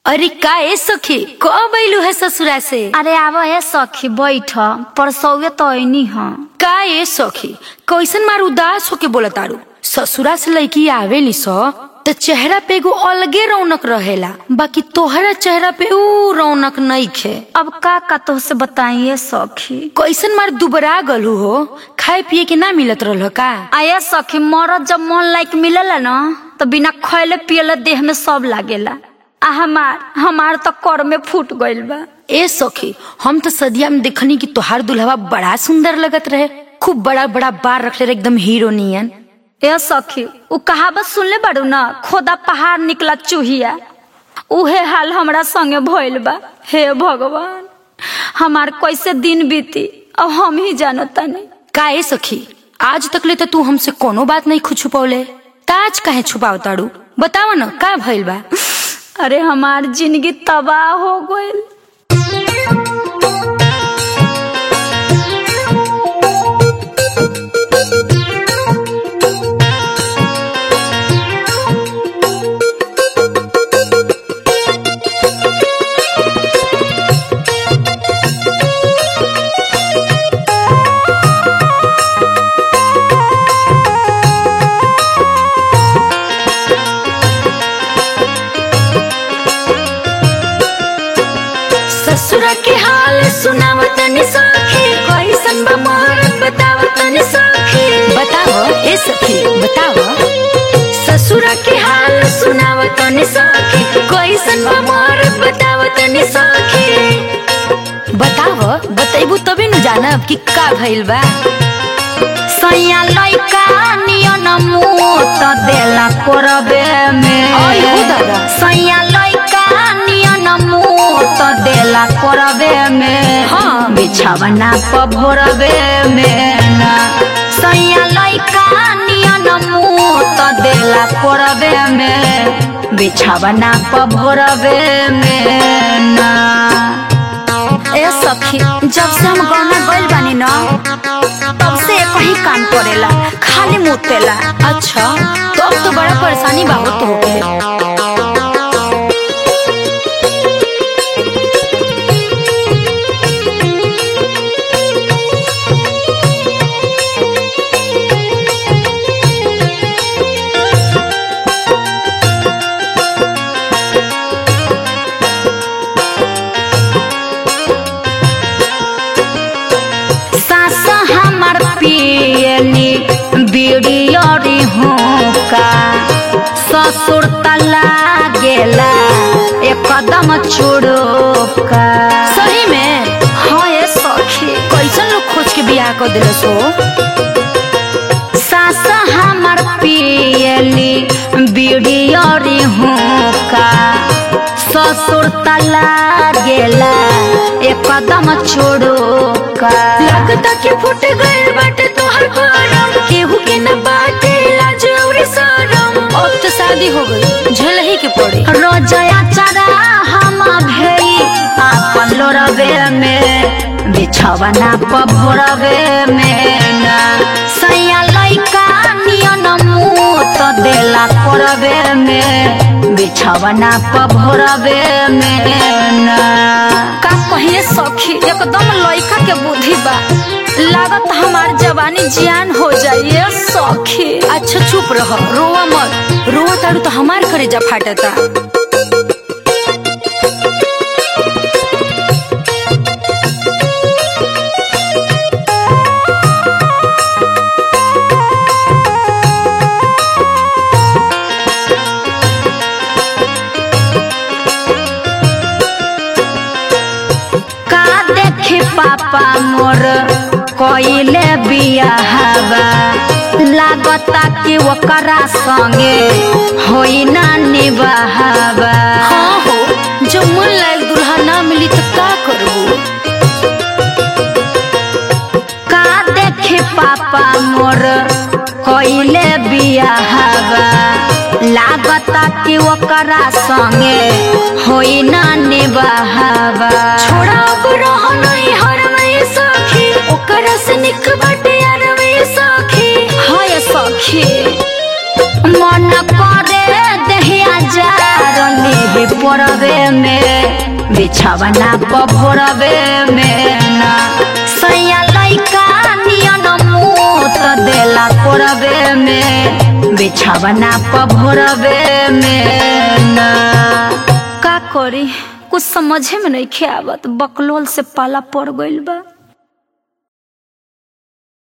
अरे का ए सखी कब आइलू है ससुरा से? अरे आवा है सखी बैठ परसौए तो ऐनी ह। का ए सखी कैसन मार उदास होके बोला तारू? ससुरा से लड़की आवेली सो तो चेहरा पे एगो अलगे रौनक रहेला, बाकी तोहरा चेहरा पे ऊ रौनक नहीं खे। अब का तो से बताइए सखी, कैसन मार दुबरा गलू हो? खाए पिए के ना मिलत रहल का? आया सखी मरद जब मन लायक मिलेला ना तो बिना खैले पियले देह में सब लागेला। आ हमार तो कर में फूट गइल बा। ए सखी हम तो सदिया में देखनी कि तोहार दुल्हवा बड़ा सुंदर लगत रहे, खूब बड़ा बड़ा बार रखले एकदम हीरो नियन। ए सखी उ कहावत सुनले बाड़ू ना, खोदा पहाड़ निकला चूहिया, उहे हाल हमरा संगे भइल बा। हे भगवान हमार कैसे दिन बीती अब हम ही जानतानी। का ए सखी आज तक ले तो तू हमसे कोनो बात नहीं छुपौले, ताज काहे छुपाव ताड़ू? बताव न का भइल बा? अरे हमार जिंदगी तबाह हो गइल। ससुरा के हाल सुनावतनी सखी, कैसन बा मोर बतावतनी सखी। बताओ ए सखी बताओ। ससुरा के हाल सुनावतनी सखी, कैसन बा मोर बतावतनी सखी। बताओ बतैबू तभी न जानब कि का भइल बा। सैया लइका नियन मुत देला करबे में। आयो दादा। सैया लइका नियन मुत देला करबे में। हाँ। बिछावना प भोरबे में ना। सैया लइका नियन मुत देला करबे में। बिछावना प भोरबे में ना। ए सखी जब से हम गाना गइल बानी ना तब से कहीं काम करेला, खाली मुतेला। अच्छा तो अब तो बड़ा परेशानी बहुत होके। बीड़ी होका ससुर तला गेला एकदम चुड़ोका। सही में? हाँ ये सखी कैसन लोग खोज के बियाह कर दिल सो? सास हमार पियली बीड़ी होका ससुर तला गेला एकदम चुड़ोका। लगता कि फुट गइल बाटे तोहर करम, केहू के न बाटे लाज और शरम। अब तो शादी हो गई, झेल ही के पड़े। रोजया चरा हम भेई आपन लोरबे में। बिछावना प भोरबे में ना। सैया लइका नियन मुत देला करबे में। बिछावना प भोरबे में ना। का कहिए सखी एकदम लइका के बुद्धि बा, लागत हमार जवानी जियान हो जाइए सखी। अच्छा चुप रह, रोवा मत। रोवा तारू तो हमार करेजा फाटता। पापा मोर कइले बियाहवा, लागता कि ओकरा संगे होई ना निभावा। हाँ हो, जब मन लायक दुल्हा ना मिली तो का करबू? का देखे पापा मोर कइले बियाहवा, लागता कि ओकरा संगे होई ना निभावा। छोड़ा अब रह नहीं हर में सखी, ओकरा से निक बाटे यार में सखी। हाय सखी मन करे देहिया राजा रली पोरबे में बिछवना पभोरबे में ना सैया लइका नियन मुत देला पोरबे में बिछवना पभोरबे में ना। का करी कुछ समझे में नहीं आवत, बकलोल से पाला पड़ गइल बा।